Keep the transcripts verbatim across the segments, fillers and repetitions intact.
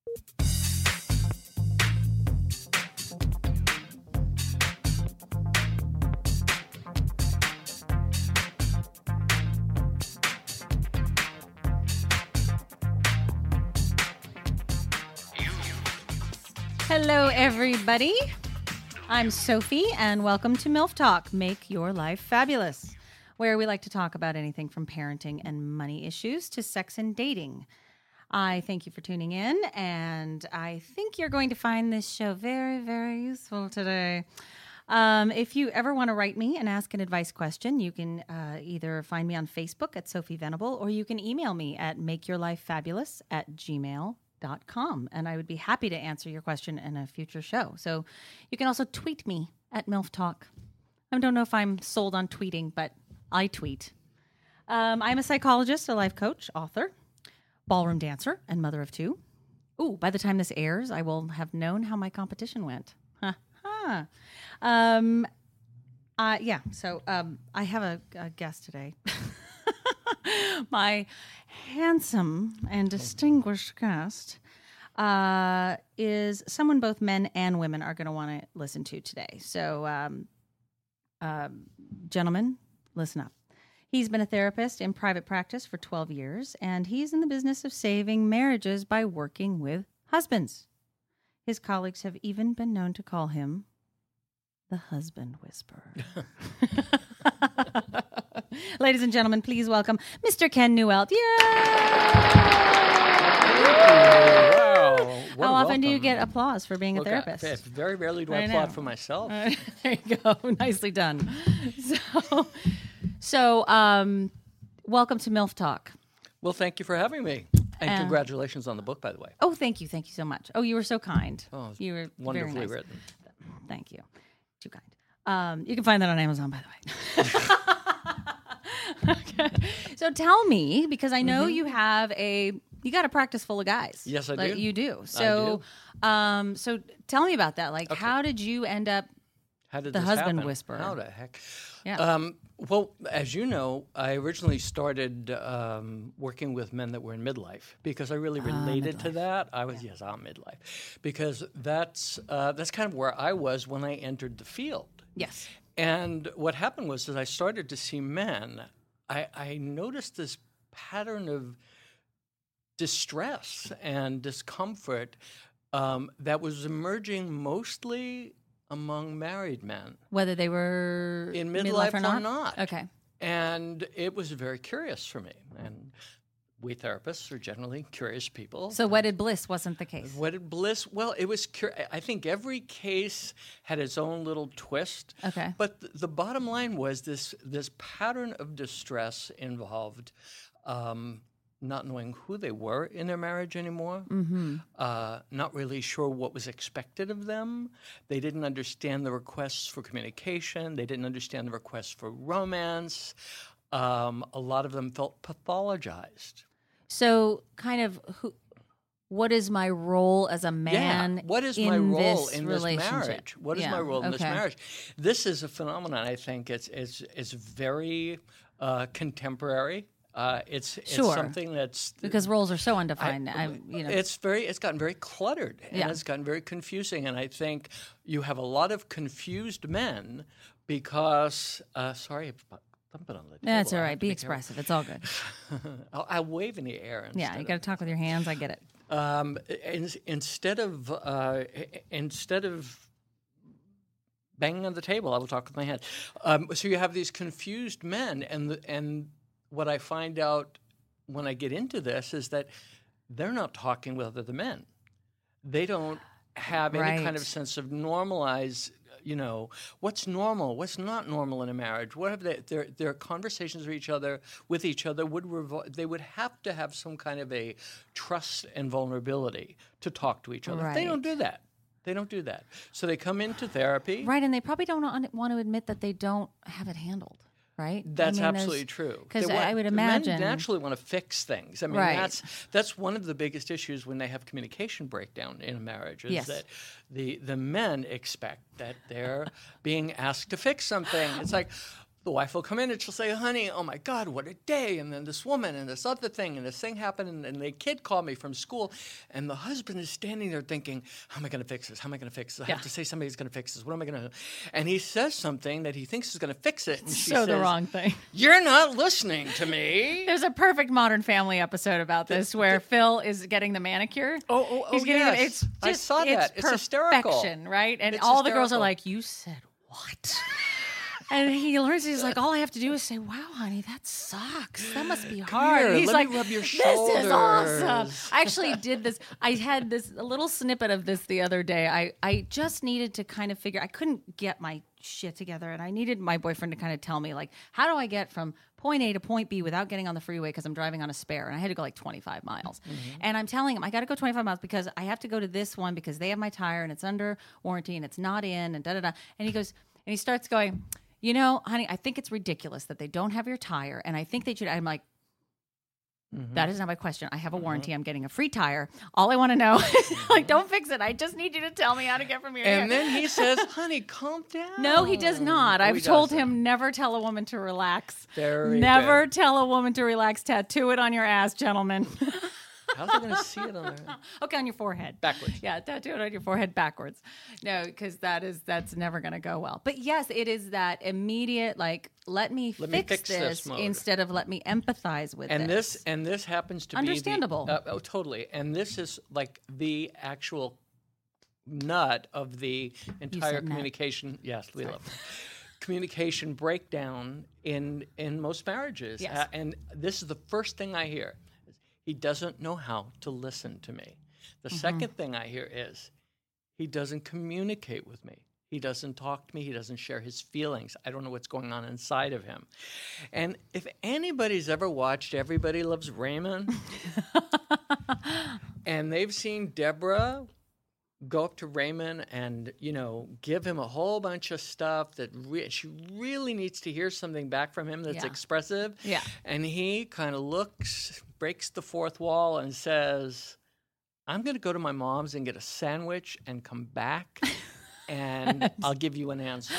Hello, everybody. I'm Sophie, and welcome to MILF Talk, Make Your Life Fabulous, where we like to talk about anything from parenting and money issues to sex and dating. I thank you for tuning in, and I think you're going to find this show very, very useful today. Um, if you ever want to write me and ask an advice question, you can uh, either find me on Facebook at Sophie Venable, or you can email me at makeyourlifefabulous at gmail dot com, and I would be happy to answer your question in a future show. So you can also tweet me at MILF Talk. I don't know if I'm sold on tweeting, but I tweet. Um, I'm a psychologist, a life coach, author, ballroom dancer, and mother of two. Ooh, by the time this airs, I will have known how my competition went. Ha ha. Um, uh, yeah, so um, I have a, a guest today. My handsome and distinguished guest uh, is someone both men and women are going to want to listen to today. So, um, uh, gentlemen, listen up. He's been a therapist in private practice for twelve years, and he's in the business of saving marriages by working with husbands. His colleagues have even been known to call him the husband whisperer. Ladies and gentlemen, please welcome Mister Ken Newelt. Yay! Wow. What How often welcome. do you get applause for being a Look, therapist? I, very rarely do I, I applaud know. for myself. Uh, there you go. Nicely done. So, so um, welcome to MILF Talk. Well, thank you for having me. And Uh, congratulations on the book, by the way. Oh, thank you. Thank you so much. Oh, you were so kind. Oh, you were wonderfully very nice. written. Thank you. Too kind. Um, you can find that on Amazon, by the way. Okay. So tell me, because I know mm-hmm. you have a, you got a practice full of guys. Yes, I like do. You do. So, I do. Um, so tell me about that. Like, Okay. how did you end up How did the this husband happen? whisperer? How the heck? Yeah. Um, well, as you know, I originally started um, working with men that were in midlife because I really related uh, to that. I was yeah. yes, I'm midlife because that's uh, that's kind of where I was when I entered the field. Yes. And what happened was, as I started to see men, I, I noticed this pattern of distress and discomfort um, that was emerging mostly among married men. Whether they were in midlife, or, or not? not. Okay. And it was very curious for me. And we therapists are generally curious people. So wedded bliss wasn't the case. Wedded bliss, well, it was, cur- I think every case had its own little twist. Okay. But th- the bottom line was this this pattern of distress involved um, not knowing who they were in their marriage anymore, mm-hmm. uh, not really sure what was expected of them. They didn't understand the requests for communication. They didn't understand the requests for romance. Um, a lot of them felt pathologized. So, kind of, who, what is my role as a man? Yeah. What is in my role this in this relationship? marriage? What is yeah. my role in okay. this marriage? This is a phenomenon. I think it's it's it's very uh, contemporary. Uh, it's it's Sure. something that's Because roles are so undefined. I, I, you know. It's very it's gotten very cluttered and Yeah. it's gotten very confusing. And I think you have a lot of confused men because uh, sorry. Thumping on the table. That's all I right. have to Be be expressive. It's all good. I'll, I'll wave in the air. Yeah, you got to talk with your hands. I get it. Um, in, instead of uh, instead of banging on the table, I will talk with my hand. Um, so you have these confused men, and the, and what I find out when I get into this is that they're not talking with other men. They don't have any Right. kind of sense of normalize. You know, what's normal, what's not normal in a marriage. What have they, their their conversations with each other with each other would revol- they would have to have some kind of a trust and vulnerability to talk to each other. Right. They don't do that. They don't do that. So they come into therapy. Right, and they probably don't want to admit that they don't have it handled. Right? That's I mean, absolutely true. Because They want- I would the imagine men naturally want to fix things. I mean, Right. that's that's one of the biggest issues when they have communication breakdown in a marriage. Is Yes. that the the men expect that they're being asked to fix something. It's like, the wife will come in and she'll say, honey, oh my God, what a day. And then this woman and this other thing and this thing happened. And, and the kid called me from school. And the husband is standing there thinking, how am I going to fix this? How am I going to fix this? I Yeah. have to say somebody's going to fix this. What am I going to do? And he says something that he thinks is going to fix it. And she So says, the wrong thing. you're not listening to me. There's a perfect Modern Family episode about this where Phil is getting the manicure. Oh, oh, oh, He's getting yes. it. It's just, I saw that. It's hysterical. perfection, right? And It's all the girls are hysterical. like, you said what? And he learns, he's like, all I have to do is say, wow, honey, that sucks. That must be hard. here, And he's let me like, rub your this is awesome. shoulders. I actually did this. I had this a little snippet of this the other day. I, I just needed to kind of figure, I couldn't get my shit together. And I needed my boyfriend to kind of tell me, like, how do I get from point A to point B without getting on the freeway because I'm driving on a spare. And I had to go like twenty-five miles. Mm-hmm. And I'm telling him, I got to go twenty-five miles because I have to go to this one because they have my tire and it's under warranty and it's not in and da da da. And he goes, and he starts going, you know, honey, I think it's ridiculous that they don't have your tire. And I think they should. I'm like, Mm-hmm. that is not my question. I have a warranty. I'm getting a free tire. All I want to know is, like, don't fix it. I just need you to tell me how to get from here to And here. then he says, honey, calm down. No, he does not. Oh, I've he told doesn't. him never tell a woman to relax. Very never good. tell a woman to relax. Tattoo it on your ass, gentlemen. How's he going to see it on there? Okay, on your forehead. Backwards. Yeah, tattoo it on your forehead backwards. No, because that is that's never going to go well. But yes, it is that immediate, like, let me, Let fix, me fix this, this mode. instead of let me empathize with And this. this and this happens to Understandable. be the, uh, oh, totally. And this is like the actual nut of the entire said nut. communication. Yes, we love it. Communication breakdown in in most marriages. Yes. Uh, and this is the first thing I hear. He doesn't know how to listen to me. The Mm-hmm. second thing I hear is he doesn't communicate with me. He doesn't talk to me. He doesn't share his feelings. I don't know what's going on inside of him. And if anybody's ever watched Everybody Loves Raymond, and they've seen Deborah go up to Raymond and, you know, give him a whole bunch of stuff that re- she really needs to hear something back from him that's Yeah. expressive. Yeah. And he kind of looks, breaks the fourth wall and says, I'm going to go to my mom's and get a sandwich and come back and I'll give you an answer.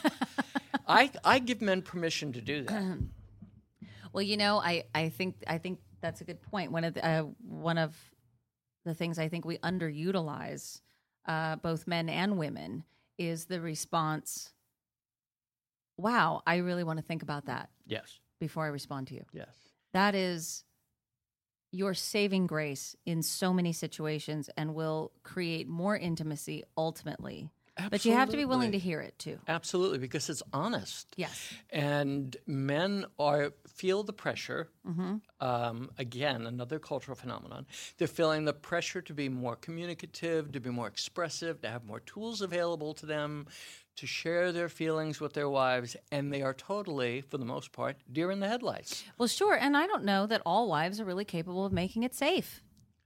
I, I give men permission to do that. Well, you know, I, I think I think that's a good point. One of the, uh, one of the things I think we underutilize, uh, both men and women, is the response. Wow, I really want to think about that Yes. before I respond to you. Yes. That is your saving grace in so many situations and will create more intimacy ultimately. But you have to be willing to Absolutely. hear it too. Absolutely, because it's honest. Yes. And men are feel the pressure. Mm-hmm. Um, again, another cultural phenomenon. They're feeling the pressure to be more communicative, to be more expressive, to have more tools available to them, to share their feelings with their wives, and they are totally, for the most part, deer in the headlights. Well, sure. And I don't know that all wives are really capable of making it safe.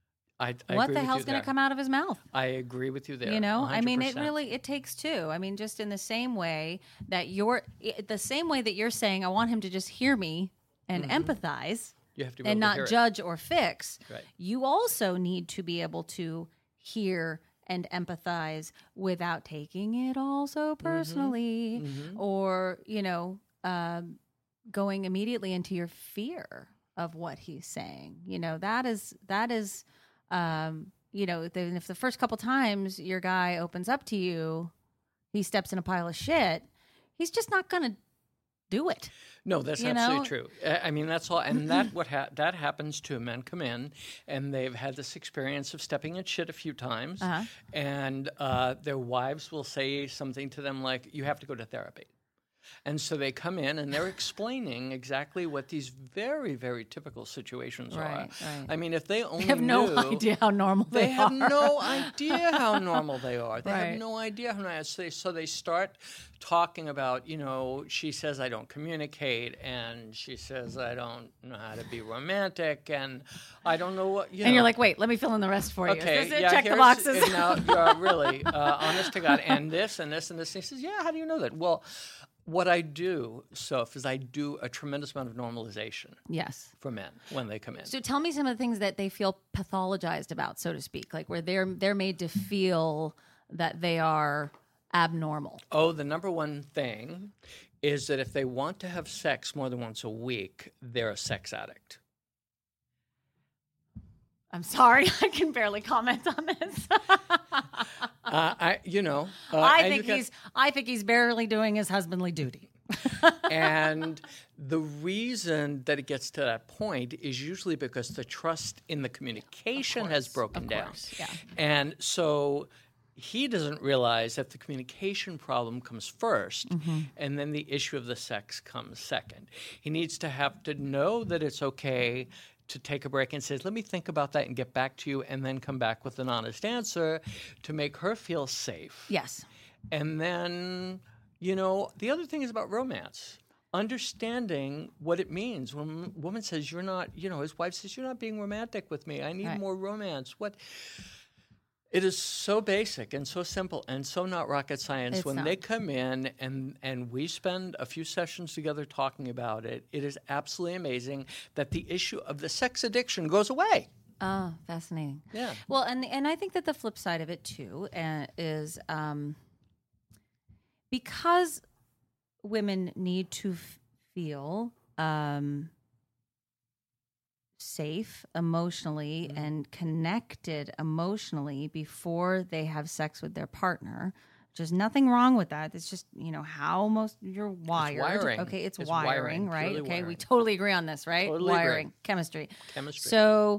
I, I What agree the with hell's you going there. to come out of his mouth? I agree with you there. You know, I mean, it one hundred percent. really it takes two. I mean, just in the same way that you're i- the same way that you're saying, I want him to just hear me and empathize You have to be and able to not hear it. judge or fix. Right. You also need to be able to hear and empathize without taking it all so personally, or you know, um, going immediately into your fear of what he's saying. You know, that is that is. Um, you know, then if the first couple times your guy opens up to you, he steps in a pile of shit, he's just not going to do it. No, that's You absolutely know? true. I I mean, that's all, and that what ha- that happens to men come in, and they've had this experience of stepping in shit a few times, Uh-huh. and uh, their wives will say something to them like, "You have to go to therapy." And so they come in and they're explaining exactly what these very, very typical situations Right, are. right. I mean, if they only They have no knew, idea how normal they, they have are. no idea how normal they are. They Right. have no idea how normal. So they, so they start talking about, you know, she says I don't communicate, and she says I don't know how to be romantic, and I don't know what. You And know. you're like, wait, let me fill in the rest for you. Okay, Is this it? yeah, Check the here's- boxes. and now you're really uh, honest to God, and this and this and this. And he says, yeah, how do you know that? Well, what I do, Soph, is I do a tremendous amount of normalization Yes. for men when they come in. So tell me some of the things that they feel pathologized about, so to speak, like where they're they're made to feel that they are abnormal? Oh, the number one thing is that if they want to have sex more than once a week, they're a sex addict. I'm sorry, I can barely comment on this. uh, I, you know, uh, I and think you can- he's. I think he's barely doing his husbandly duty. And the reason that it gets to that point is usually because the trust in the communication has broken of down. course, yeah. And so he doesn't realize that the communication problem comes first, Mm-hmm. and then the issue of the sex comes second. He needs to have to know that it's okay to take a break and says, let me think about that and get back to you, and then come back with an honest answer to make her feel safe. Yes. And then, you know, the other thing is about romance. Understanding what it means when a woman says, you're not, you know, his wife says, you're not being romantic with me. I need Right. more romance. What? It is so basic and so simple and so not rocket science. It's when not. they come in and, and we spend a few sessions together talking about it, it is absolutely amazing that the issue of the sex addiction goes away. Oh, fascinating. Yeah. Well, and and I think that the flip side of it too uh, is um, because women need to f- feel um, safe emotionally Mm-hmm. and connected emotionally before they have sex with their partner. There's nothing wrong with that. It's just, you know, how most you're wired. wiring. Okay, it's, It's wiring, wiring, right? purely Okay, we wiring. totally agree on this, right? Totally agree. wiring, chemistry. Chemistry. So,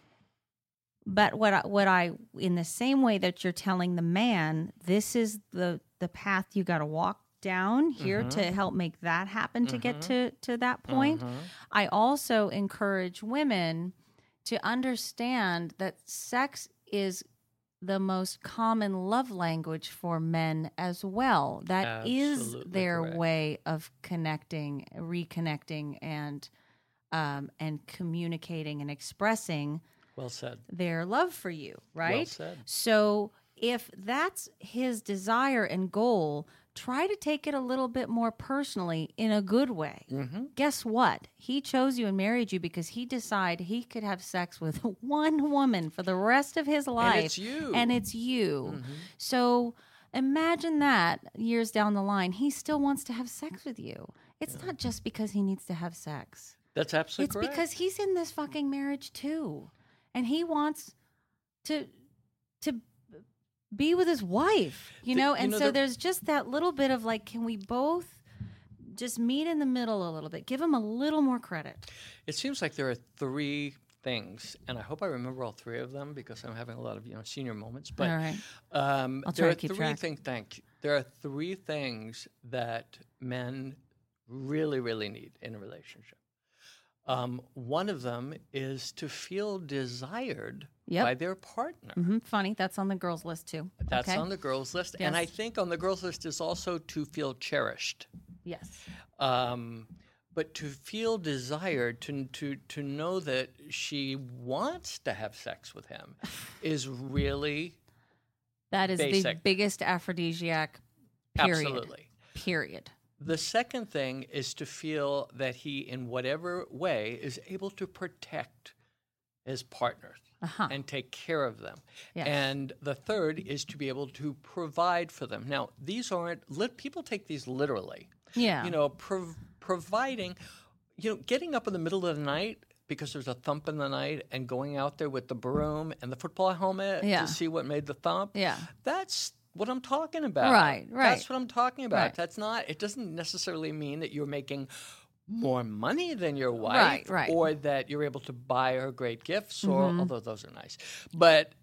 but what I, what I, in the same way that you're telling the man, this is the the path you got to walk down here Mm-hmm. to help make that happen to get to to that point. Mm-hmm. I also encourage women to understand that sex is the most common love language for men as well. That is Absolutely their correct. way of connecting, reconnecting, and um, and communicating and expressing Well said. their love for you, right? said. So if that's his desire and goal, try to take it a little bit more personally in a good way. Mm-hmm. Guess what? He chose you and married you because he decided he could have sex with one woman for the rest of his life. it's you. And it's you. Mm-hmm. So imagine that years down the line, he still wants to have sex with you. It's not just because he needs to have sex. That's absolutely It's correct. because he's in this fucking marriage too. And he wants to to be with his wife, you The- know? you And know, so the- there's just that little bit of like, can we both just meet in the middle a little bit? Give him a little more credit. It seems like there are three things, and I hope I remember all three of them because I'm having a lot of you know senior moments. But All right. um, I'll there try are to keep three track. things. Thank you. There are three things that men really, really need in a relationship. Um, one of them is to feel desired Yep. by their partner. hmm Funny. That's on the girls' list too. That's okay? on the girls' list, and I Yes. think on the girls' list is also to feel cherished. Yes. Um, but to feel desired, to, to, to know that she wants to have sex with him is really That is the Basic. biggest aphrodisiac, period. absolutely. Period. The second thing is to feel that he, in whatever way, is able to protect his partners Uh-huh. and take care of them. Yes. And the third is to be able to provide for them. Now, these aren't, lit, people take these literally. Yeah. You know, prov- providing, you know, getting up in the middle of the night because there's a thump in the night and going out there with the broom and the football helmet Yeah. to see what made the thump. Yeah. That's what I'm talking about. Right, right. That's what I'm talking about. Right. That's not, it doesn't necessarily mean that you're making more money than your wife Right, right. or that you're able to buy her great gifts or Mm-hmm. although those are nice. But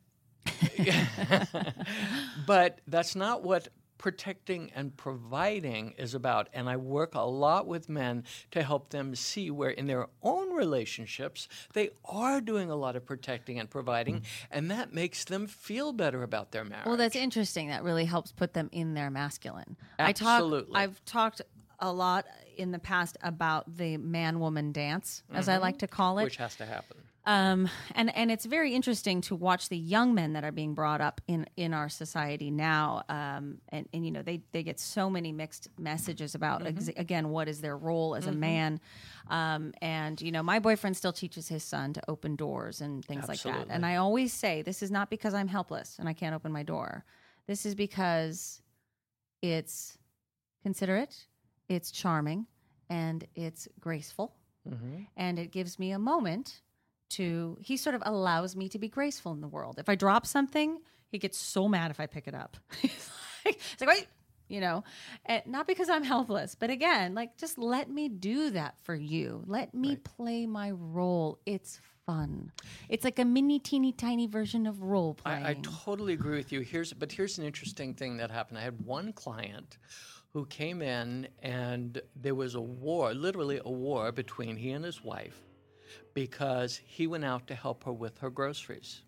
but that's not what protecting and providing is about. And I work a lot with men to help them see where in their own relationships they are doing a lot of protecting and providing, and that makes them feel better about their marriage. Well, that's interesting. That really helps put them in their masculine. Absolutely. I talk, I've talked a lot in the past about the man-woman dance, as I like to call it. which has to happen. Um, and, and it's very interesting to watch the young men that are being brought up in, in our society now. Um, and, and, you know, they, they get so many mixed messages about, ex- again, what is their role as a man. Um, and, you know, my boyfriend still teaches his son to open doors and things like that. Absolutely. And I always say, this is not because I'm helpless and I can't open my door. This is because it's considerate, it's charming, and it's graceful. Mm-hmm. And it gives me a moment to, he sort of allows me to be graceful in the world. If I drop something, he gets so mad if I pick it up. He's like, it's like, wait, you know, and not because I'm helpless, but again, like, just let me do that for you. Let me Right. play my role. It's fun. It's like a mini, teeny, tiny version of role playing. I, I totally agree with you. Here's, but here's an interesting thing that happened. I had one client who came in, and there was a war, literally a war between he and his wife, because he went out to help her with her groceries.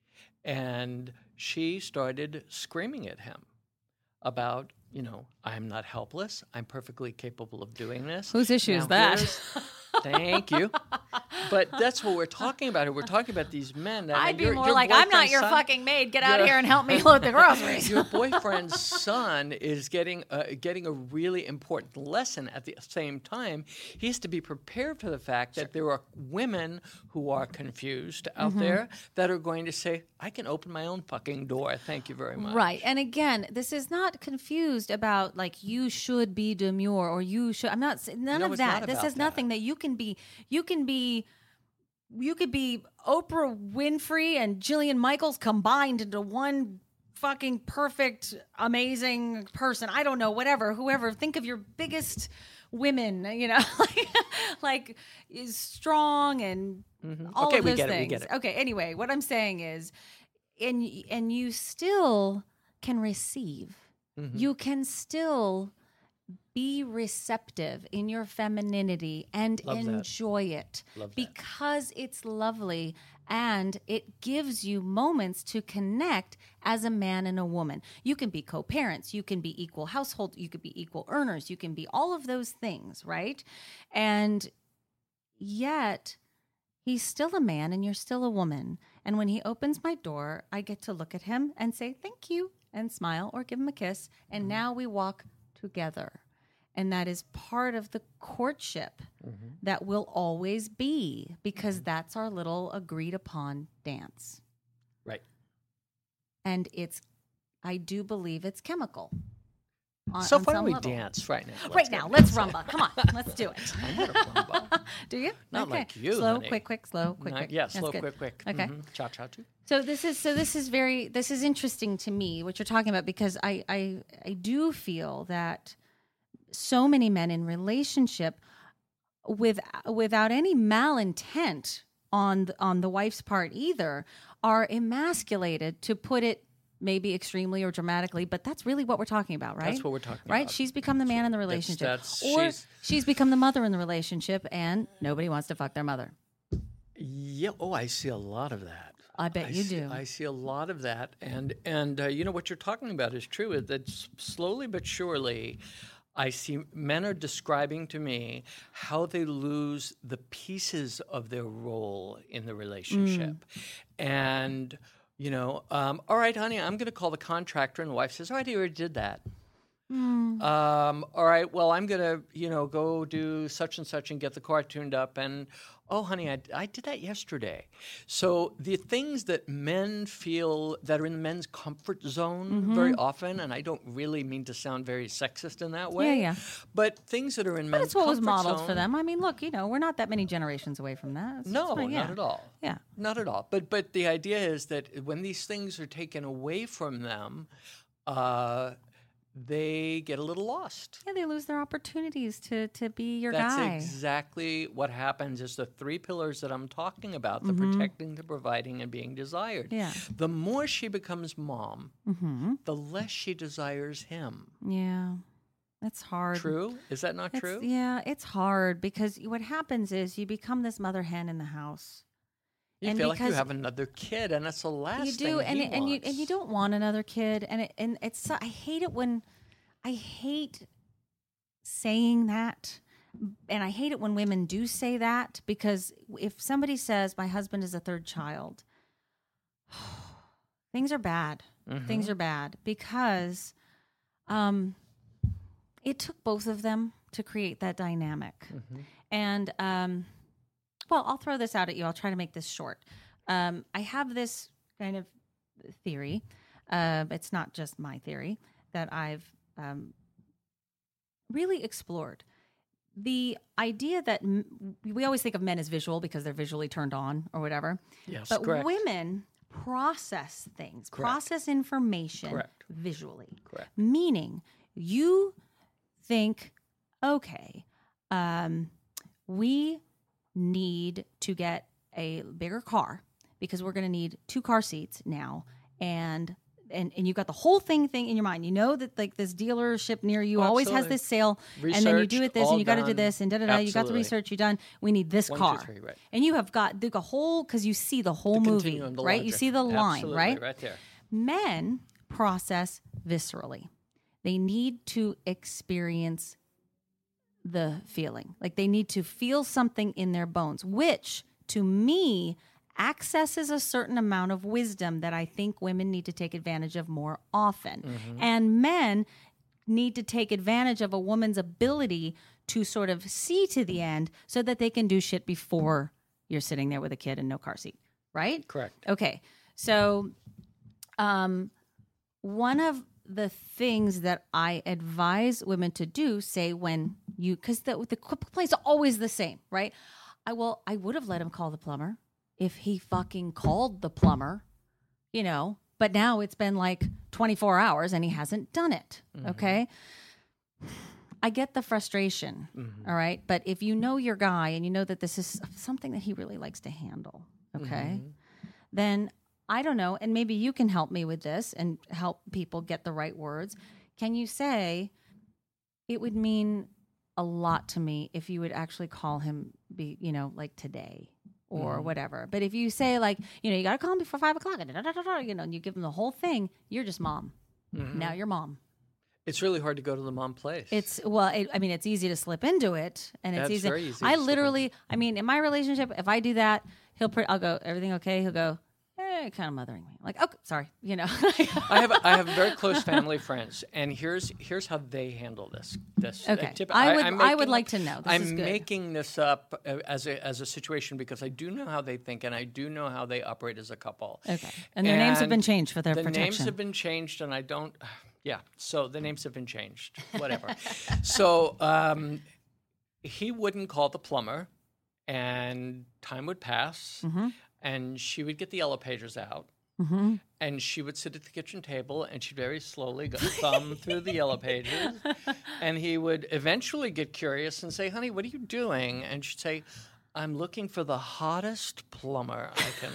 And she started screaming at him about, you know, I'm not helpless. I'm perfectly capable of doing this. Whose issue is that? here's- Thank you. But that's what we're talking about here. We're talking about these men. I I'd mean, be your- more your like, I'm not boyfriend's your son- fucking maid. Get out of your- here and help me load the groceries. Your boyfriend's son is getting uh, getting a really important lesson. At the same time, he has to be prepared for the fact that there are women who are confused out Mm-hmm. there that are going to say, I can open my own fucking door. Thank you very much. Right. And again, this is not confused about like you should be demure or you should. I'm not saying none No, of it's that. not This about is nothing that you can be. You can be. You could be Oprah Winfrey and Jillian Michaels combined into one fucking perfect, amazing person. I don't know, whatever, whoever. Think of your biggest women, you know, like, like is strong and all Okay, of we those get it, we things. get it. Okay, anyway, what I'm saying is, and and you still can receive. Mm-hmm. You can still be receptive in your femininity and Love that. enjoy it Love that. because it's lovely and it gives you moments to connect as a man and a woman. You can be co-parents, you can be equal household, you could be equal earners, you can be all of those things, right? And yet he's still a man and you're still a woman. And when he opens my door, I get to look at him and say, thank you, and smile or give him a kiss. And now we walk together. And that is part of the courtship Mm-hmm. that will always be because that's our little agreed upon dance. Right. And it's, I do believe it's chemical. On, So on why don't some we level. dance right now? Let's Right get now, it. let's rumba. Come on, let's do it. I know the rumba. Do you? Not Okay. like you, Slow, honey. quick, quick, slow, quick, Not- quick. Yeah, That's slow, good. quick, quick. Okay. Mhm. Cha cha too. So this is so this is very this is interesting to me what you're talking about because I I I do feel that so many men in relationship with without any malintent on the, on the wife's part either are emasculated, to put it maybe extremely or dramatically, but that's really what we're talking about, right? That's what we're talking right? about. She's become the man in the relationship, that's- or she's- she's become the mother in the relationship, and nobody wants to fuck their mother. Yeah. Oh, I see a lot of that. I bet I you see, do. I see a lot of that, and and uh, you know what you're talking about is true. Is that s- slowly but surely, I see men are describing to me how they lose the pieces of their role in the relationship, Mm. and you know, um, all right, honey, I'm going to call the contractor, and the wife says, all right, I already did that. Mm. Um, all right, well, I'm going to, you know, go do such and such and get the car tuned up. And, oh, honey, I, I did that yesterday. So the things that men feel that are in men's comfort zone Mm-hmm. very often, and I don't really mean to sound very sexist in that way. yeah. But things that are in men's That's what was comfort modeled zone, for them. I mean, look, you know, we're not that many generations away from that. It's- No, it's fine, yeah. not at all. Yeah. Not at all. But but the idea is that when these things are taken away from them, uh, they get a little lost. Yeah, they lose their opportunities to to be your That's guy. exactly what happens is the three pillars that I'm talking about, the protecting, the providing, and being desired. Mm-hmm. Yeah. The more she becomes mom, Mm-hmm. the less she desires him. Yeah, that's hard. True? Is that not It's- true? Yeah, it's hard because what happens is you become this mother hen in the house. You and feel like you because- have another kid, and that's the last You thing do, and he it- and you and wants. you don't want another kid, and it, and it's so- I hate it when I hate saying that, and I hate it when women do say that because if somebody says my husband is a third child, things are bad. Mm-hmm. Things are bad because um, it took both of them to create that dynamic, Mm-hmm. and um, well, I'll throw this out at you. I'll try to make this short. Um, I have this kind of theory. Uh, it's not just my theory that I've um, really explored the idea that m- we always think of men as visual because they're visually turned on or whatever. Yes, but correct. women process things, Correct. process information Correct. visually. Correct. Meaning you think, okay, um, we need to get a bigger car because we're going to need two car seats now. And And, and you've got the whole thing thing in your mind. You know that like this dealership near you Oh, always has absolutely. this sale, and then you do it this, Researched, and you got to do all this, and da da da. You got the Absolutely. research, you done. We need this One, two, car, three, right. and you have got the whole because you see the whole The movie, continuum, the right? You logic. see the line, Absolutely, right? right there. Men process viscerally. They need to experience the feeling, like they need to feel something in their bones, which to me accesses a certain amount of wisdom that I think women need to take advantage of more often. Mm-hmm. And men need to take advantage of a woman's ability to sort of see to the end so that they can do shit before you're sitting there with a kid and no car seat, right? Correct. Okay. So um, one of the things that I advise women to do, say when you, because the, the complaints are always the same, right? I well, I would have let him call the plumber if he fucking called the plumber, you know, but now it's been like twenty-four hours and he hasn't done it. Mm-hmm. Okay. I get the frustration. Mm-hmm. All right. But if you know your guy and you know that this is something that he really likes to handle, okay, Mm-hmm. then I don't know. And maybe you can help me with this and help people get the right words. Can you say it would mean a lot to me if you would actually call him, be, you know, like today or Mm-hmm. whatever. But if you say like, you know, you got to call him before five o'clock, da, da, da, da, da, you know, and you give him the whole thing, you're just mom. Mm-hmm. Now you're mom. It's really hard to go to the mom place. It's well, it, I mean, it's easy to slip into it, and it's That's easy. very easy to I slip literally, I mean, in my relationship, if I do that, he'll, pre- I'll go, everything okay? He'll go, eh, kind of mothering me. Like, oh, sorry, you know. I have I have very close family friends, and here's here's how they handle this. This uh, Okay. tip- I would- I'm I would making like up- to know. This I'm is good. making this up uh, as a as a situation because I do know how they think, and I do know how they operate as a couple. Okay, and their names have been And changed for their the protection. names have been changed, and I don't. Yeah, so the names have been changed. Whatever. so um, he wouldn't call the plumber, and time would pass, Mm-hmm. and she would get the yellow pages out. Mm-hmm. And she would sit at the kitchen table, and she'd very slowly go thumb through the yellow pages. And he would eventually get curious and say, "Honey, what are you doing?" And she'd say, "I'm looking for the hottest plumber I can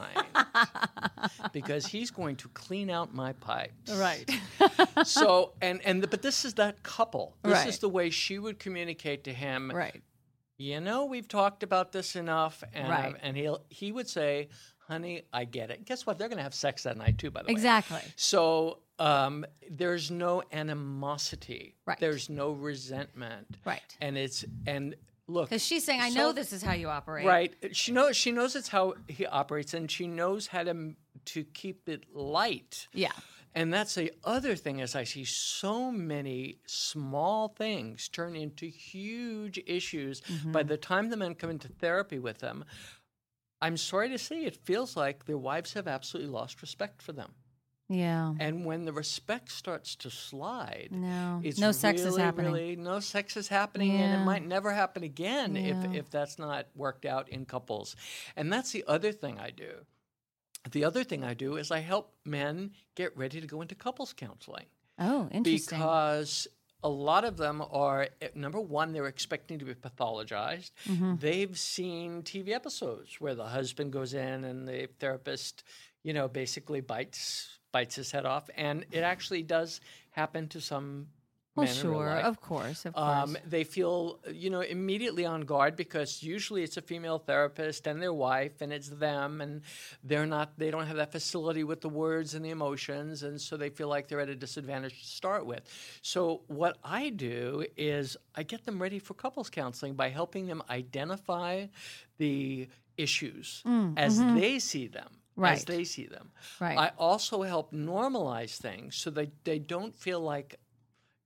find because he's going to clean out my pipes." Right. So, and and the, but this is that couple. This Right. is the way she would communicate to him. Right. You know, we've talked about this enough, and Right. and he'll he would say, "Honey, I get it." Guess what? They're going to have sex that night too, by the way. Exactly. So um, there's no animosity. Right. There's no resentment. Right. And it's and look, Because she's saying, I so- know this is how you operate. right. She knows she knows it's how he operates, and she knows how to to keep it light. Yeah. And that's the other thing is I see so many small things turn into huge issues Mm-hmm. by the time the men come into therapy with them. I'm sorry to say, it feels like their wives have absolutely lost respect for them. Yeah. And when the respect starts to slide, No. it's No sex is really, happening. Really, no sex is happening, and Yeah. it might never happen again Yeah. if if that's not worked out in couples. And that's the other thing I do. The other thing I do is I help men get ready to go into couples counseling Oh, interesting. because a lot of them are, eh, number one, they're expecting to be pathologized. Mm-hmm. They've seen T V episodes where the husband goes in and the therapist, you know, basically bites bites his head off, and it actually does happen to some well, men in real sure. life. Of course. Of course. Um, they feel, you know, immediately on guard because usually it's a female therapist and their wife, and it's them, and they're not, they don't have that facility with the words and the emotions, and so they feel like they're at a disadvantage to start with. So what I do is I get them ready for couples counseling by helping them identify the issues as they see them. As Mm, Right. they see them. Right. I also help normalize things so that they don't feel like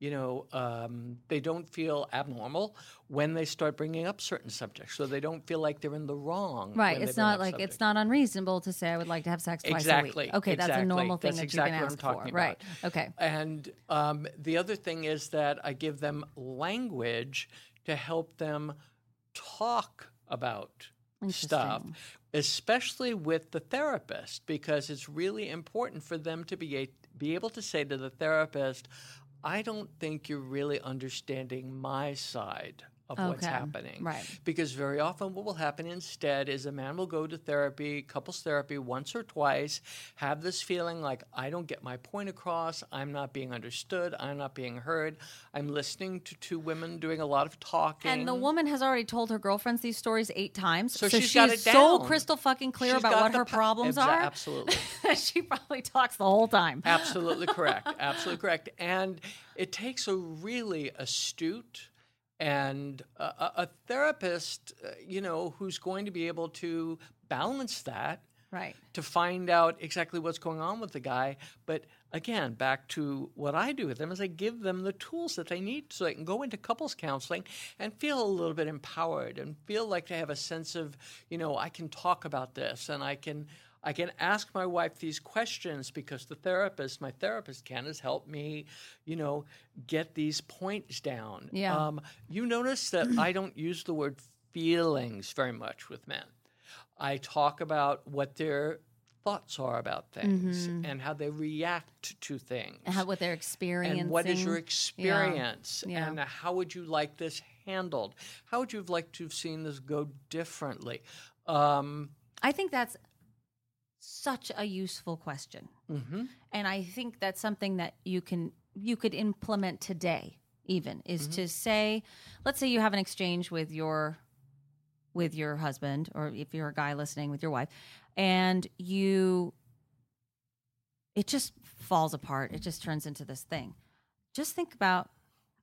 you know, um, they don't feel abnormal when they start bringing up certain subjects. So they don't feel like they're in the wrong. Right. when It's they bring not up like subjects. it's not unreasonable to say I would like to have sex twice Exactly. a week. Okay, exactly. that's a normal thing That's that exactly you can what ask I'm talking for. about. Right. Okay. And um, the other thing is that I give them language to help them talk about stuff, Interesting. especially with the therapist, because it's really important for them to be a, be able to say to the therapist, I don't think you're really understanding my side of what's Okay. happening. Right. Because very often what will happen instead is a man will go to therapy, couples therapy, once or twice, have this feeling like, I don't get my point across, I'm not being understood, I'm not being heard, I'm listening to two women doing a lot of talking. And the woman has already told her girlfriends these stories eight times. So So, she's she's got it so down. crystal fucking clear She's about got what the her pa- problems Exa- are. Absolutely. She probably talks the whole time. Absolutely correct. Absolutely correct. And it takes a really astute and a, a a therapist, uh, you know, who's going to be able to balance that Right. to find out exactly what's going on with the guy. But again, back to what I do with them is I give them the tools that they need so they can go into couples counseling and feel a little bit empowered and feel like they have a sense of, you know, I can talk about this and I can I can ask my wife these questions because the therapist, my therapist, Ken, has helped me, you know, get these points down. Yeah. Um, you notice that I don't use the word feelings very much with men. I talk about what their thoughts are about things and how they react to things. And how, what they're experiencing. And what is your experience? Yeah. And how would you like this handled? How would you have liked to have seen this go differently? Um, I think that's such a useful question. mhm. And I think that's something that you can you could implement today even is Mm-hmm. to say, let's say you have an exchange with your with your husband, or if you're a guy listening, with your wife, and you it just falls apart. It just turns into this thing. Just think about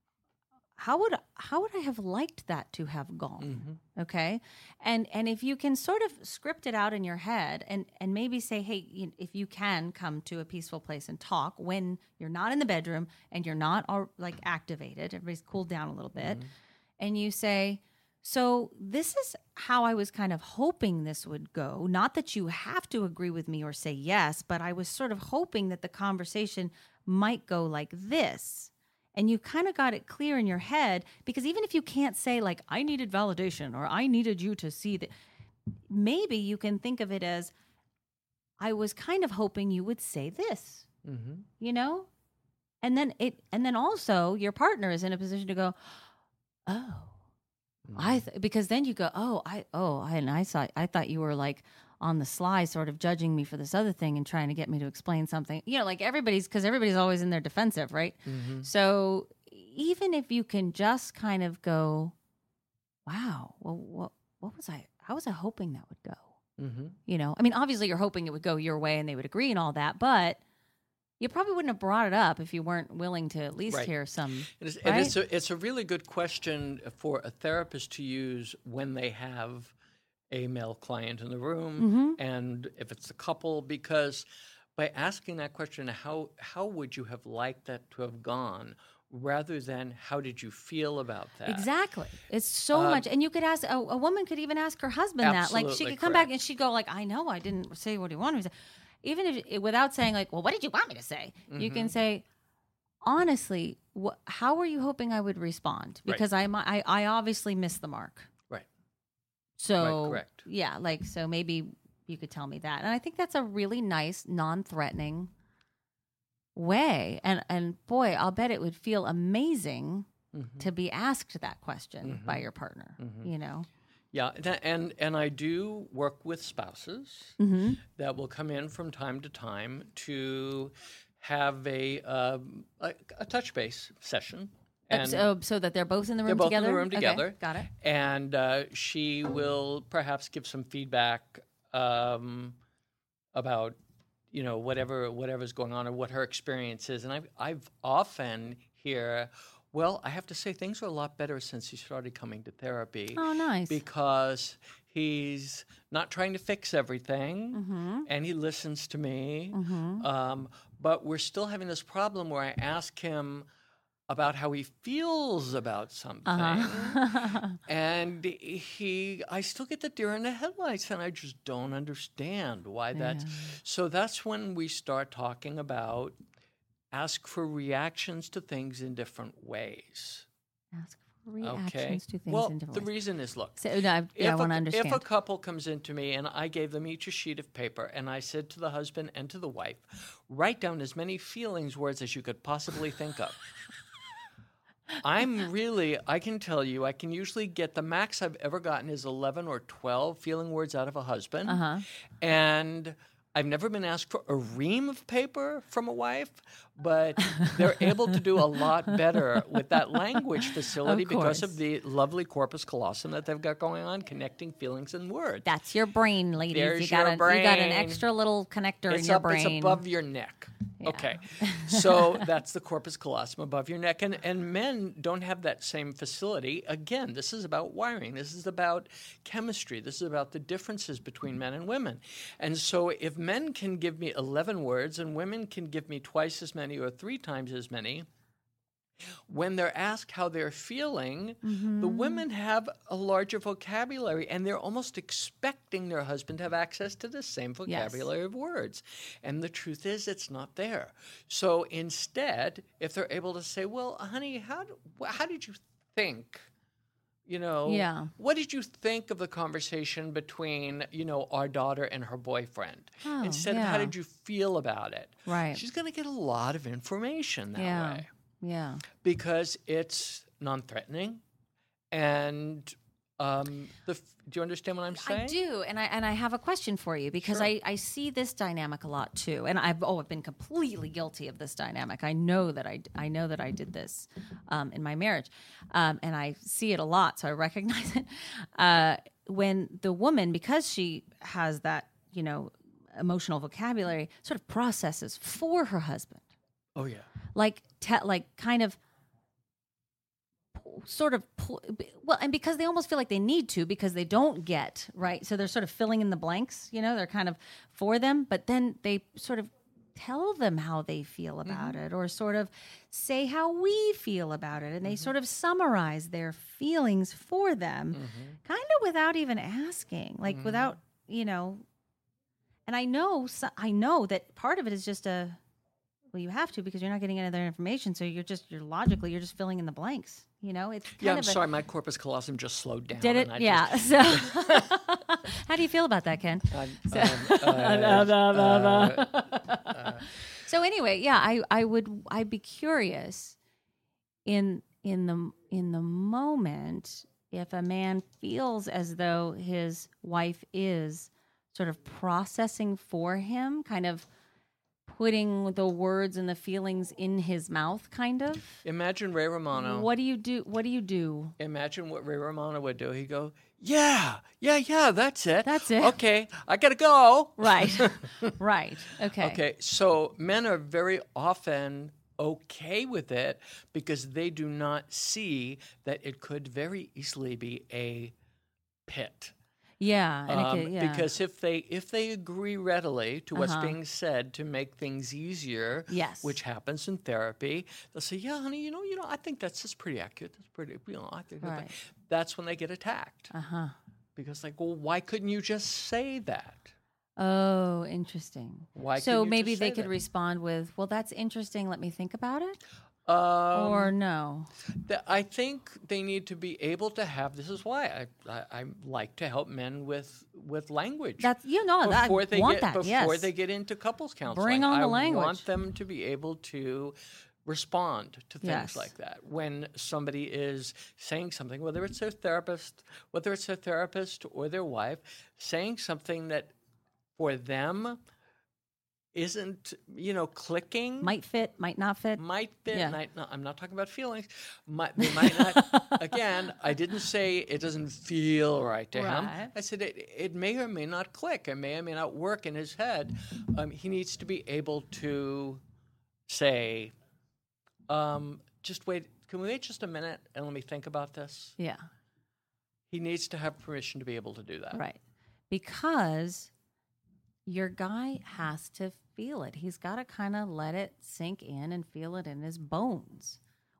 how would how would I have liked that to have gone? Mm-hmm. Okay, and and if you can sort of script it out in your head, and and maybe say, hey, you, if you can come to a peaceful place and talk when you're not in the bedroom and you're not all, like activated, everybody's cooled down a little bit, and you say, so this is how I was kind of hoping this would go. Not that you have to agree with me or say yes, but I was sort of hoping that the conversation might go like this. And you kind of got it clear in your head, because even if you can't say like, I needed validation or I needed you to see that, maybe you can think of it as, I was kind of hoping you would say this, Mm-hmm. you know? And then it, and then also your partner is in a position to go, oh, I, th-, because then you go, oh, I, oh, I, and I saw, I thought you were like on the sly sort of judging me for this other thing and trying to get me to explain something, you know, like everybody's, because everybody's always in their defensive, right? Mm-hmm. So even if you can just kind of go, wow, well, what, what was I, how was I hoping that would go? Mm-hmm. You know, I mean, obviously you're hoping it would go your way and they would agree and all that, but you probably wouldn't have brought it up if you weren't willing to at least Right. hear some. It is, right? and it's a, it's a really good question for a therapist to use when they have a male client in the room, Mhm. and if it's a couple, because by asking that question, how how would you have liked that to have gone, rather than how did you feel about that? Exactly. It's so Um, much. And you could ask, a, a woman could even ask her husband that. Like she Absolutely could come back correct. and she'd go like, I know I didn't say what he wanted me to say. Even if, without saying like, well, what did you want me to say? You Mm-hmm. can say, honestly, wh- how were you hoping I would respond? Right. Because I, I, I obviously missed the mark. Right. So Right, correct. yeah, like, so maybe you could tell me that. And I think that's a really nice, non-threatening way. And, and boy, I'll bet it would feel amazing Mm-hmm. to be asked that question by your partner, you know? Yeah, and, and and I do work with spouses Mm-hmm. that will come in from time to time to have a um, a, a touch base session. And so, so that they're both in the room they're both together? in the room Okay, together. got it. And uh, she will perhaps give some feedback um, about, you know, whatever whatever's going on or what her experience is. And I've, I've often hear, well, I have to say things are a lot better since he started coming to therapy. Oh, nice. Because he's not trying to fix everything, Mm-hmm. and he listens to me. Mm-hmm. Um, but we're still having this problem where I ask him, about how he feels about something. Uh-huh. And he, I still get the deer in the headlights, and I just don't understand why that's. Yeah. So that's when we start talking about ask for reactions to things in different ways. Ask for reactions Okay. to things Well, in different the ways. reason is, look, So, no, I, yeah, I if, want to a, understand. if a couple comes into me and I gave them each a sheet of paper and I said to the husband and to the wife, write down as many feelings words as you could possibly think of. I'm really, I can tell you, I can usually get the max I've ever gotten is eleven or twelve feeling words out of a husband. Uh-huh. And I've never been asked for a ream of paper from a wife, but they're able to do a lot better with that language facility Of because course. of the lovely corpus callosum that they've got going on, connecting feelings and words. That's your brain, ladies. There's you got your a, You got an brain. extra little connector It's in your up, brain. it's above your neck. Okay, so that's the corpus callosum above your neck, and and men don't have that same facility. Again, this is about wiring. This is about chemistry. This is about the differences between men and women. And so, if men can give me eleven words and women can give me twice as many or three times as many, when they're asked how they're feeling, Mm-hmm. the women have a larger vocabulary and they're almost expecting their husband to have access to the same vocabulary of words. And the truth is, it's not there. So instead, if they're able to say, well, honey, how, d- wh- how did you think? You know, Yeah. what did you think of the conversation between, you know, our daughter and her boyfriend? Oh, Instead of how yeah. did you feel about it? Right. She's going to get a lot of information that Yeah. way Yeah. because it's non-threatening, and um, the. F- do you understand what I'm saying? I do, and I and I have a question for you because I, I see this dynamic a lot too, and I've oh I've been completely guilty of this dynamic. I know that I I know that I did this um, in my marriage, um, and I see it a lot, so I recognize it. Uh, when the woman, because she has that you know emotional vocabulary, sort of processes for her husband, Oh yeah. like te- like kind of. Sort of, pull, well, and because they almost feel like they need to because they don't get, right? So they're sort of filling in the blanks, you know, they're kind of for them, but then they sort of tell them how they feel about Mm-hmm. it or sort of say how we feel about it. And they sort of summarize their feelings for them, Mm-hmm. kind of without even asking, like without, you know, and I know, so- I know that part of it is just a, well, you have to because you're not getting any other information. So you're just, you're logically, you're just filling in the blanks. You know, it's kind Yeah, I'm of a, sorry, my corpus callosum just slowed down. did it? and I Yeah. Just, So, how do you feel about that, Ken? I'm, So- um, uh, So anyway, yeah, I, I would, I'd be curious in in the in the moment if a man feels as though his wife is sort of processing for him, kind of putting the words and the feelings in his mouth, kind of. imagine Ray Romano. What do you do? What do you do? Imagine what Ray Romano would do. He'd go, yeah, yeah, yeah, that's it. That's it. Okay, I got to go. Right, right. Okay. Okay, so men are very often okay with it because they do not see that it could very easily be a pit. Yeah, and Um, it could, yeah. Because if they if they agree readily to what's Uh-huh. being said to make things easier, Yes. which happens in therapy, they'll say, "Yeah, honey, you know, you know, I think that's just pretty accurate. That's pretty, you know, I think that- Right. that's when they get attacked uh huh. because, like, well, why couldn't you just say that? Oh, interesting. Why So couldn't you maybe just they say could that? respond with, "Well, that's interesting. Let me think about it," Um, or no. Th- I think they need to be able to have. This is why I, I, I like to help men with with language. That's you know that before I they want get that. before Yes. they get into couples counseling. Bring on the I language. want them to be able to respond to things Yes. like that when somebody is saying something, whether it's their therapist, whether it's their therapist or their wife, saying something that for them isn't, you know, clicking. Might fit, might not fit. Might fit. Yeah. Might not, I'm not talking about feelings. Might, they might not. Again, I didn't say it doesn't feel right to him. Right. I said it, it may or may not click. It may or may not work in his head. Um, he needs to be able to say, um, just wait. Can we wait just a minute and let me think about this? Yeah. He needs to have permission to be able to do that. Right. Because your guy has to feel it. He's got to kind of let it sink in and feel it in his bones,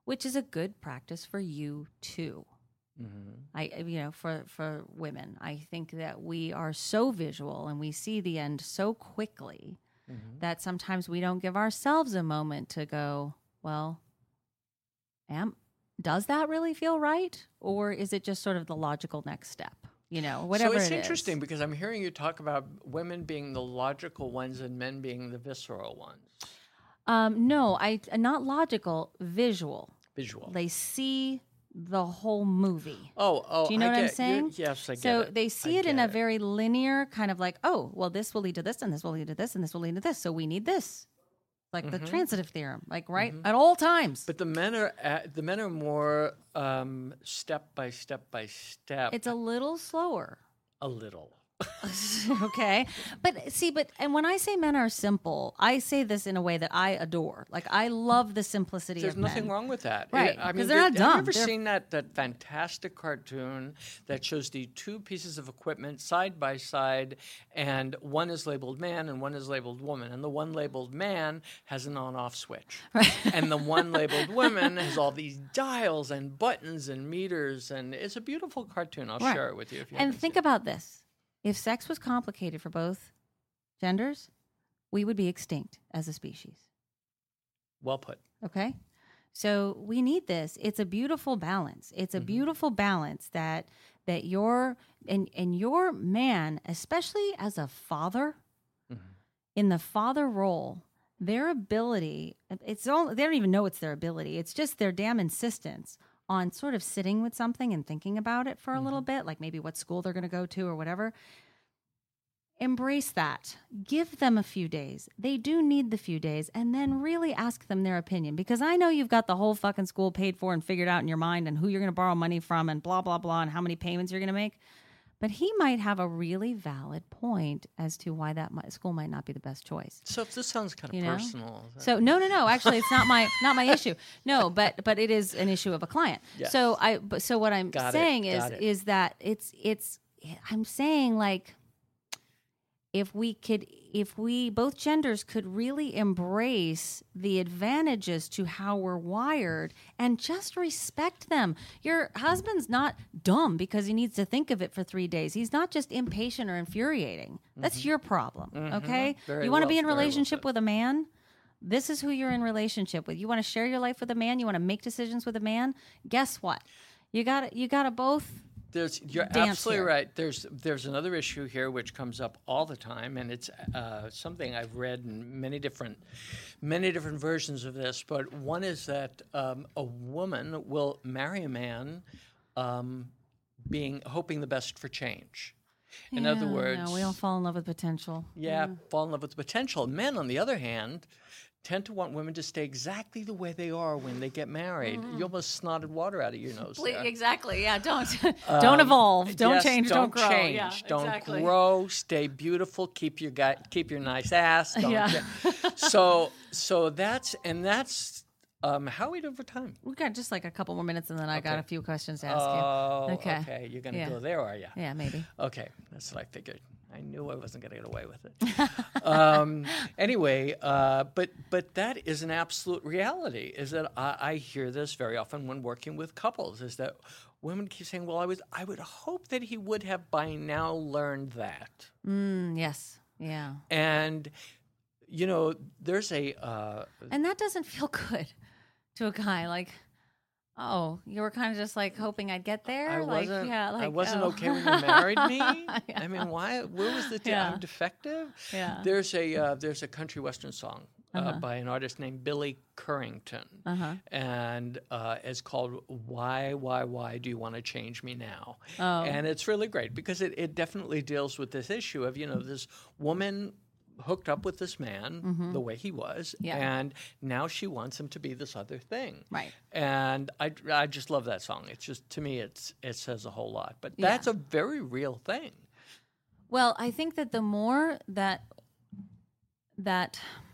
which is a good practice for you too. Mm-hmm. I, you know, for, for women, I think that we are so visual and we see the end so quickly mm-hmm. that sometimes we don't give ourselves a moment to go, well, am, does that really feel right? Or is it just sort of the logical next step? You know, whatever So it's it interesting is. because I'm hearing you talk about women being the logical ones and men being the visceral ones. Um, no, I not logical, visual. Visual. They see the whole movie. Oh, oh, do you know I what get, I'm saying? Yes, I get so it. So they see I it in a it. very linear kind of like, oh, well, this will lead to this, and this will lead to this, and this will lead to this. So we need this, like mm-hmm. the transitive theorem, like right mm-hmm. at all times. But the men are at, the men are more um, step by step by step. It's a little slower. A little. Okay. But see, but, and when I say men are simple, I say this in a way that I adore. Like, I love the simplicity There's of men. There's nothing wrong with that. Right. I mean, because they're not dumb. Have you ever they're... seen that, that fantastic cartoon that shows the two pieces of equipment side by side, and one is labeled man and one is labeled woman, and the one labeled man has an on-off switch. Right. And the one labeled woman has all these dials and buttons and meters, and it's a beautiful cartoon. I'll right. share it with you if you And think about this. If sex was complicated for both genders, we would be extinct as a species. Well put. Okay? So we need this. It's a beautiful balance. It's a mm-hmm. beautiful balance that that your and and your man, especially as a father, mm-hmm. in the father role, their ability, it's all they don't even know it's their ability. It's just their damn insistence on sort of sitting with something and thinking about it for a mm-hmm. little bit, like maybe what school they're going to go to or whatever. Embrace that. Give them a few days. They do need the few days, and then really ask them their opinion, because I know you've got the whole fucking school paid for and figured out in your mind and who you're going to borrow money from and blah, blah, blah, and how many payments you're going to make. But he might have a really valid point as to why that might, school might not be the best choice. So this sounds kind of you know? personal. So no, no, no. Actually, it's not my not my issue. No, but but it is an issue of a client. Yes. So I. But so what I'm Got saying it. is Got it. is that it's it's. I'm saying like, if we could, if we both genders could really embrace the advantages to how we're wired and just respect them. Your husband's not dumb because he needs to think of it for three days. He's not just impatient or infuriating. That's mm-hmm. your problem, mm-hmm. okay? Very you want to well, be in very relationship well with a man? This is who you're in relationship with. You want to share your life with a man? You want to make decisions with a man? Guess what? You got you got to both... There's, you're Dance absolutely here. right. There's there's another issue here which comes up all the time, and it's uh, something I've read in many different many different versions of this. But one is that um, a woman will marry a man, um, being hoping the best for change. In yeah, other words, no, we all fall in love with potential. Yeah, yeah, fall in love with the potential. Men, on the other hand, tend to want women to stay exactly the way they are when they get married. Mm-hmm. You almost snotted water out of your nose there. Exactly. Yeah. Don't don't um, evolve. Don't yes, change. Don't, don't grow. Change. Yeah, don't exactly. grow. Stay beautiful. Keep your guy, keep your nice ass. Don't yeah. so so that's and that's um, how are we doing for time? We got just like a couple more minutes, and then I okay. got a few questions to ask oh, you. Okay. Okay. You're gonna yeah. go there, are you? Yeah, maybe. Okay. That's what I figured. I knew I wasn't going to get away with it. um, anyway, uh, but but that is an absolute reality. Is that I, I hear this very often when working with couples. Is that women keep saying, "Well, I was I would hope that he would have by now learned that." Mm, yes. Yeah. And you know, there's a uh, and that doesn't feel good to a guy like. Oh, you were kind of just like hoping I'd get there. I like, wasn't. Yeah, like, I wasn't oh. okay when you married me. yeah. I mean, why? Where was the? T- yeah. I'm defective. Yeah. There's a uh, there's a country western song uh, uh-huh. by an artist named Billy Currington, uh-huh. and uh, it's called "Why, Why, Why Do You Want to Change Me Now?" Oh. And it's really great because it, it definitely deals with this issue of you know this woman hooked up with this man mm-hmm. the way he was, yeah. and now she wants him to be this other thing. Right. And I, I just love that song. It's just, to me, it's it says a whole lot. But yeah. that's a very real thing. Well, I think that the more that that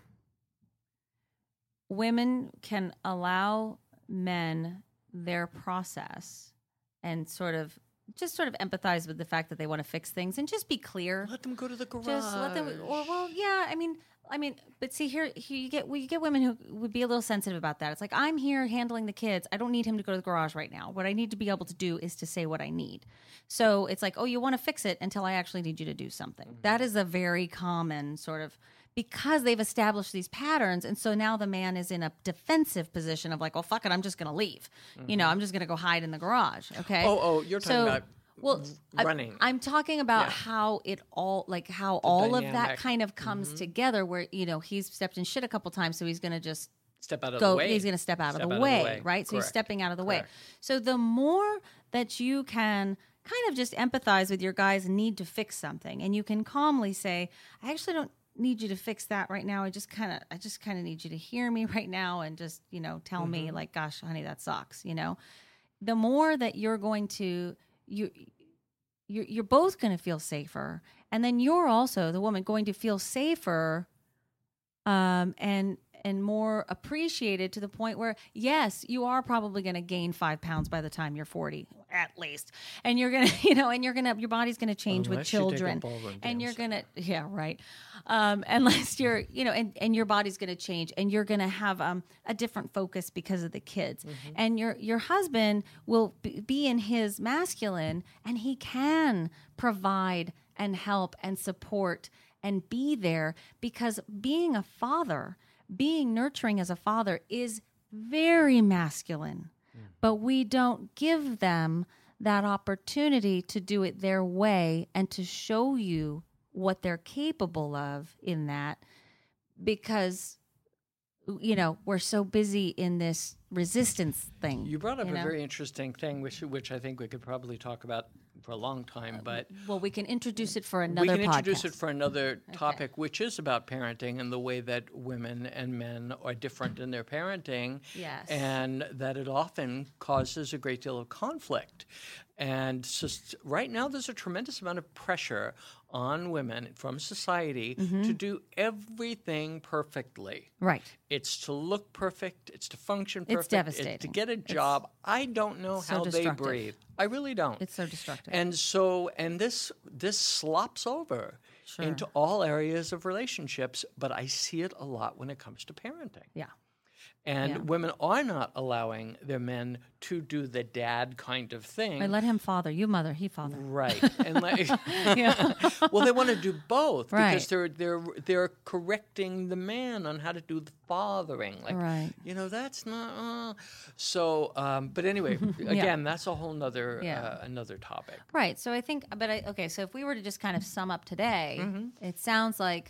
women can allow men their process and sort of just sort of empathize with the fact that they want to fix things and just be clear. Let them go to the garage. Just let them. Or well, yeah. I mean, I mean, but see here, here you get we get women who would be a little sensitive about that. It's like I'm here handling the kids. I don't need him to go to the garage right now. What I need to be able to do is to say what I need. So it's like, oh, you want to fix it until I actually need you to do something. Mm-hmm. That is a very common sort of. Because they've established these patterns. And so now the man is in a defensive position of like, well, fuck it, I'm just going to leave. Mm-hmm. You know, I'm just going to go hide in the garage. Okay. Oh, oh, you're talking so, about well, running. I, I'm talking about Yeah. how it all, like how The all of dynamic. that kind of comes Mhm. together where, you know, he's stepped in shit a couple times. So he's going to just Step out of go, the way. he's going to step out, Step of, the out way, of the way. right? So he's Correct. stepping out of the way. Correct. So the more that you can kind of just empathize with your guy's need to fix something and you can calmly say, I actually don't need you to fix that right now. I just kind of, I just kind of need you to hear me right now and just, you know, tell mm-hmm. me like, gosh, honey, that sucks. You know, the more that you're going to, you, you're, you're both going to feel safer. And then you're also the woman going to feel safer, um, and, and more appreciated to the point where, yes, you are probably going to gain five pounds by the time you're forty, at least. And you're going to, you know, and you're going to, your body's going to change Unless with you take a children. ballroom And you're dance. going to, yeah, right. Um, unless you're, you know, and, and your body's going to change and you're going to have um, a different focus because of the kids. Mm-hmm. And your, your husband will b- be in his masculine and he can provide and help and support and be there because being a father, being nurturing as a father is very masculine, mm. but we don't give them that opportunity to do it their way and to show you what they're capable of in that because, you know, we're so busy in this resistance thing. You brought up you a know? very interesting thing, which which I think we could probably talk about for a long time, but well, we can introduce it for another. We can podcast. introduce it for another topic, okay. which is about parenting and the way that women and men are different in their parenting, yes, and that it often causes a great deal of conflict. And so right now, there's a tremendous amount of pressure on women from society mm-hmm. to do everything perfectly. Right. It's to look perfect. It's to function perfect. It's devastating. It's to get a job. It's, I don't know how so they breathe. I really don't. It's so destructive. And so, and this this slops over sure. into all areas of relationships, but I see it a lot when it comes to parenting. Yeah. And yeah. women are not allowing their men to do the dad kind of thing. I let him father, you mother, he father. Right. And like, well, they want to do both right. because they're they're they're correcting the man on how to do the fathering. Like, right. you know, that's not. Uh. So, um, but anyway, again, yeah. that's a whole nother yeah. uh, another topic. Right. So I think, but I okay. So if we were to just kind of sum up today, mm-hmm. it sounds like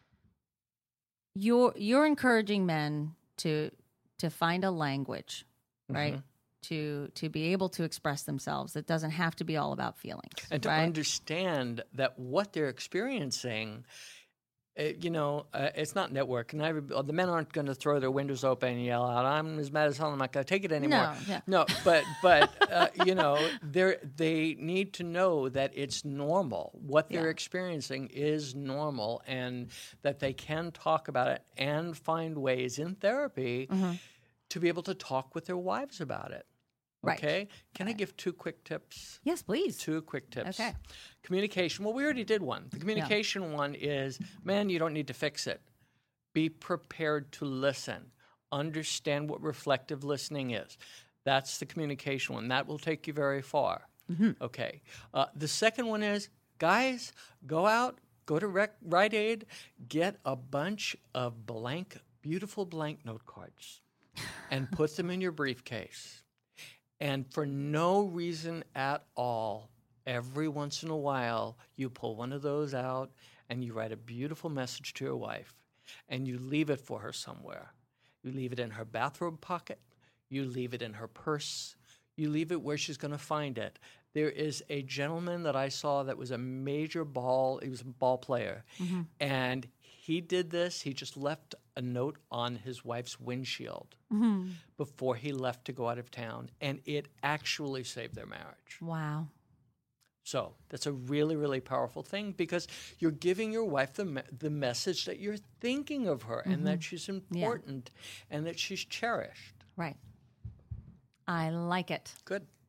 you're you're encouraging men to. to find a language, right? Mm-hmm. To to be able to express themselves. It doesn't have to be all about feelings. And to right? understand that what they're experiencing, uh, you know, uh, it's not network. And every, the men aren't going to throw their windows open and yell out, I'm as mad as hell, I'm not going to take it anymore. No, yeah. no but, but uh, you know, they they need to know that it's normal. What they're yeah. experiencing is normal and that they can talk about it and find ways in therapy mm-hmm. to be able to talk with their wives about it. Okay? Right. Can okay. I give two quick tips? Yes, please. Two quick tips. Okay. Communication. Well, we already did one. The communication yeah. one is, man, you don't need to fix it. Be prepared to listen. Understand what reflective listening is. That's the communication one. That will take you very far. Mm-hmm. Okay. Uh, the second one is, guys, go out, go to Rec- Rite Aid, get a bunch of blank, beautiful blank note cards and put them in your briefcase. And for no reason at all, every once in a while, you pull one of those out and you write a beautiful message to your wife and you leave it for her somewhere. You leave it in her bathrobe pocket. You leave it in her purse. You leave it where she's going to find it. There is a gentleman that I saw that was a major ball, he was a ball player, mm-hmm. and he did this. He just left a note on his wife's windshield mm-hmm. before he left to go out of town, and it actually saved their marriage. Wow. So that's a really, really powerful thing because you're giving your wife the me- the message that you're thinking of her mm-hmm. and that she's important yeah. and that she's cherished. Right. I like it. Good.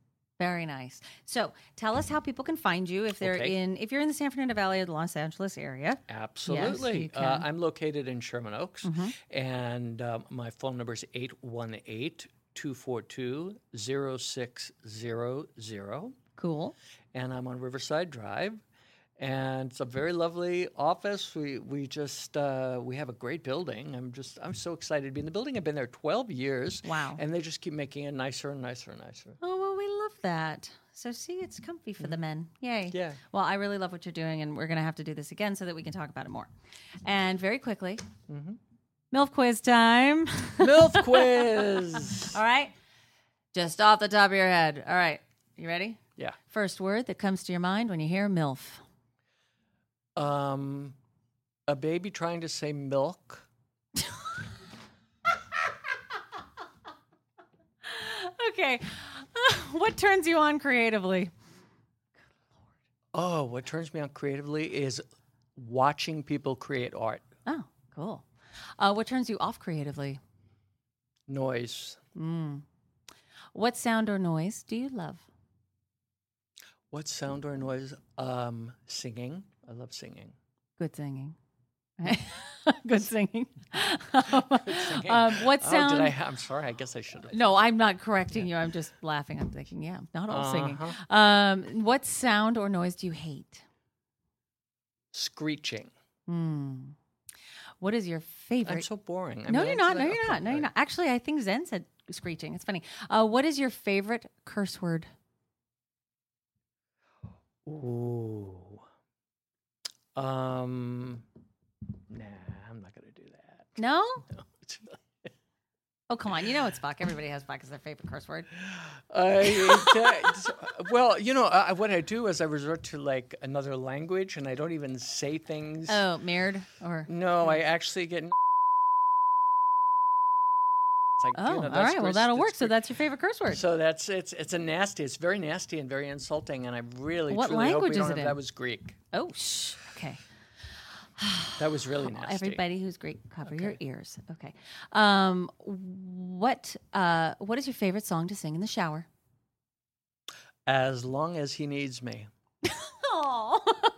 Very nice. So tell us how people can find you if they're Okay. in, if you're in the San Fernando Valley or the Los Angeles area. Absolutely. you uh, can. I'm located in Sherman Oaks, Mm-hmm. and um, my phone number is eight one eight, two four two, zero six zero zero. Cool. And I'm on Riverside Drive. And it's a very lovely office. We we just uh, we have a great building. I'm just I'm so excited to be in the building. I've been there twelve years. Wow. And they just keep making it nicer and nicer and nicer. Oh, well, we love that. So, see, it's comfy for the men. Yay. Yeah. Well, I really love what you're doing, and we're going to have to do this again so that we can talk about it more. And very quickly, MILF quiz time. MILF quiz. All right. Just off the top of your head. All right. You ready? Yeah. First word that comes to your mind when you hear MILF. Um, a baby trying to say milk. Okay. What turns you on creatively? Oh, what turns me on creatively is watching people create art. Oh, cool. Uh, what turns you off creatively? Noise. What sound or noise do you love? What sound or noise? Um, singing. I love singing. Good singing. Good singing. Singing. Um, what sound? Oh, did I? Ha- I'm sorry. I guess I should have. No, I'm not correcting you. I'm just laughing. I'm thinking, yeah, not all singing. Uh-huh. Um, what sound or noise do you hate? Screeching. Hmm. What is your favorite? I'm so boring. I no, mean, you're I- not. No, I- you're not. No, you're not. Actually, I think Zen said screeching. It's funny. Uh, what is your favorite curse word? Ooh. Um. Nah, I'm not gonna do that. No? No, it's really- Oh, come on. You know it's fuck. Everybody has fuck as their favorite curse word. I, well, you know, uh, what I do is I resort to like another language, and I don't even say things. Oh, mirrored or? No, I actually get. It's like, Oh, you know, all that's right. Well, great- that'll work. that's So great. that's your favorite curse word. So that's it's it's a nasty. It's very nasty and very insulting, and I really What truly hope language we don't is it have- in? That was Greek. Oh, shh. Okay. That was really nasty. Everybody who's Greek, cover your ears. Okay. Um, what uh, what is your favorite song to sing in the shower? As long as he needs me. Oh.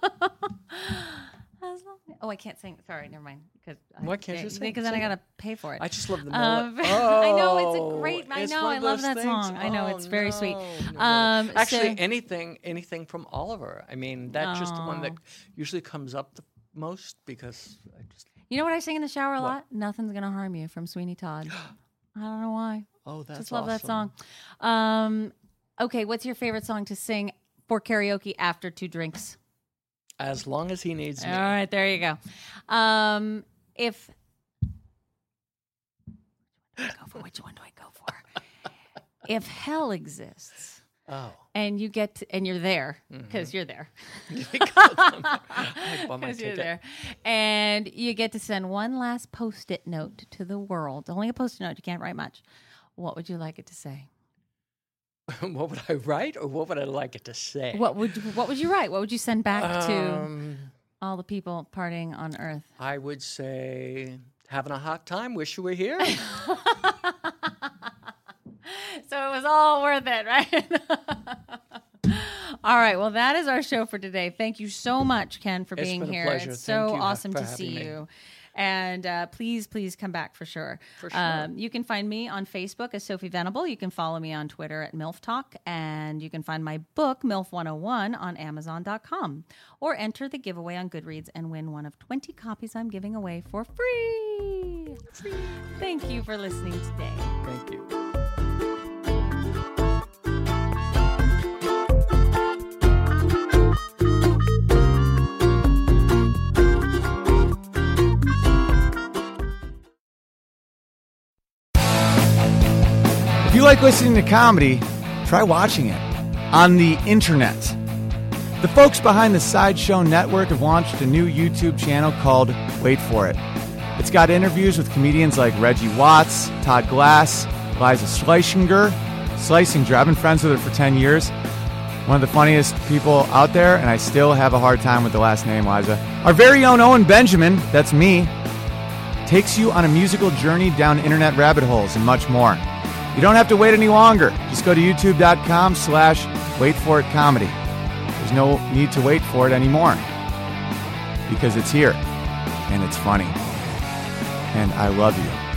Oh, I can't sing. Sorry, never mind. Because Why can't you sing? Because then I Sing it. gotta pay for it. I just love the Um, melody. I know it's a Oh, great. I it's know. one I of love those that things. song. I know Oh, it's very no, sweet. no, no. Um, Actually, so- anything anything from Oliver. I mean, that's just the one that Oh. usually comes up the most because I just. you know what I sing in the shower a lot? Nothing's gonna harm you from Sweeney Todd. I don't know why. Oh, that's Just love that awesome. song. Um, okay, what's your favorite song to sing for karaoke after two drinks? As long as he needs me. All right, there you go. Um, if go for which one do I go for? If hell exists Oh. and you get to, and you're there because you're there, I bought my because you're ticket. there, and you get to send one last post-it note to the world. Only a post-it note. You can't write much. What would you like it to say? What would I write, or what would I like it to say? What would What would you write? What would you send back to Um, all the people partying on Earth? I would say, having a hot time. Wish you were here. So it was all worth it, right? All right. Well, that is our show for today. Thank you so much, Ken, for It's being been a here. pleasure. It's Thank so you awesome for to having see me. you. And uh, please, please come back for sure. For sure. Um, you can find me on Facebook as Sophie Venable. You can follow me on Twitter at MILF Talk. And you can find my book, MILF one oh one, on amazon dot com. Or enter the giveaway on Goodreads and win one of twenty copies I'm giving away for free. Free. Thank you for listening today. Thank you. If you like listening to comedy, try watching it on the internet. The folks behind the Sideshow Network have launched a new YouTube channel called Wait For It. It's got interviews with comedians like Reggie Watts, Todd Glass, Liza Schleichinger. Schleichinger, I've been friends with her for ten years. One of the funniest people out there, and I still have a hard time with the last name, Liza. Our very own Owen Benjamin, that's me, takes you on a musical journey down internet rabbit holes and much more. You don't have to wait any longer. Just go to youtube dot com slash Wait For It Comedy. There's no need to wait for it anymore because it's here and it's funny. And I love you.